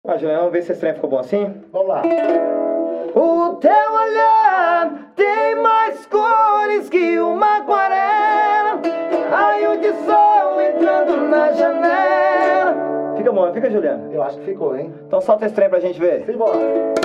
Ó, Juliana, vamos ver se esse trem ficou bom assim? Vamos lá. O teu olhar tem mais cores que uma aquarela, raio de sol entrando na janela. Fica bom, fica, Juliana? Eu acho que ficou, hein? Então solta esse trem pra gente ver. Simbora.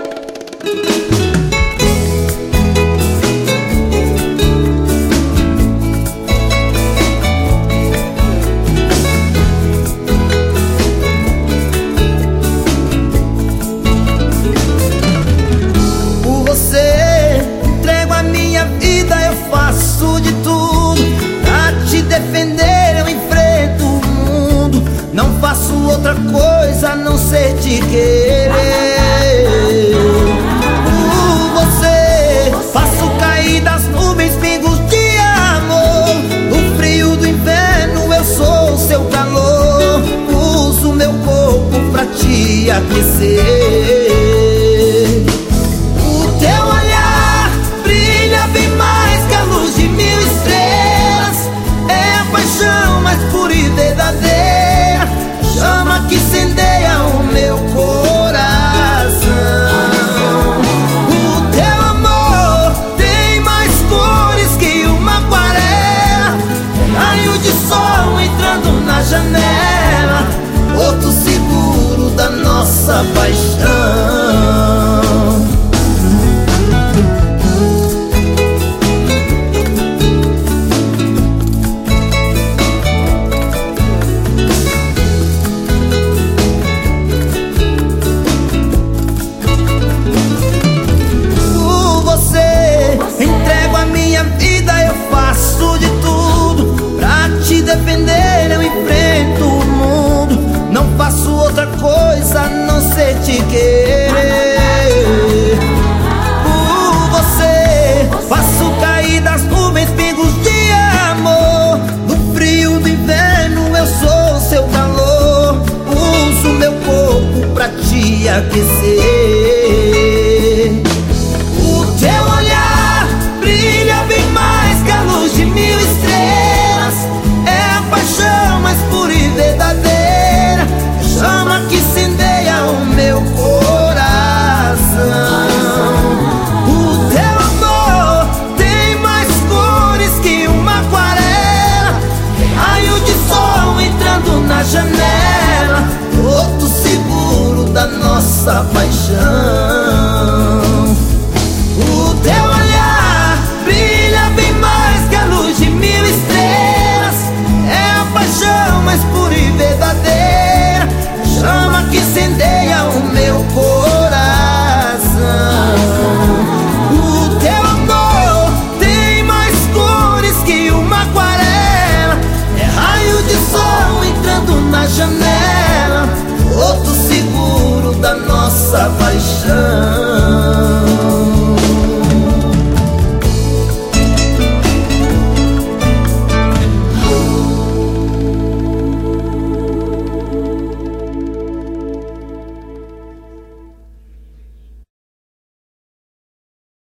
Outra coisa a não ser te querer. Por você faço cair das nuvens pingos de amor. No frio do inverno eu sou seu calor. Uso meu corpo pra te aquecer. O teu olhar brilha bem mais que a luz de 1000 estrelas. É a paixão mais pura e verdadeira, chama que incendeia o meu coração. O teu amor tem mais cores que uma aquarela, raio de sol entrando na janela, porto seguro da nossa paixão. Defender, eu enfrento o mundo. Não faço outra coisa a não ser te querer. Por você faço cair das nuvens pingos de amor. No frio do inverno eu sou seu calor. Uso meu corpo pra te aquecer. O teu olhar brilha bem mais que a luz de 1000 estrelas. Paixão mais pura e verdadeira, chama que incendeia o meu coração. O teu amor tem mais cores que uma aquarela, raio de sol entrando na janela, porto seguro da nossa paixão. O teu olhar brilha bem mais que a luz de 1000 estrelas, paixão mais pura e verdadeira, chama que incendeia o meu coração. O teu amor tem mais cores que uma aquarela, é raio de sol entrando na janela, porto seguro da nossa paixão.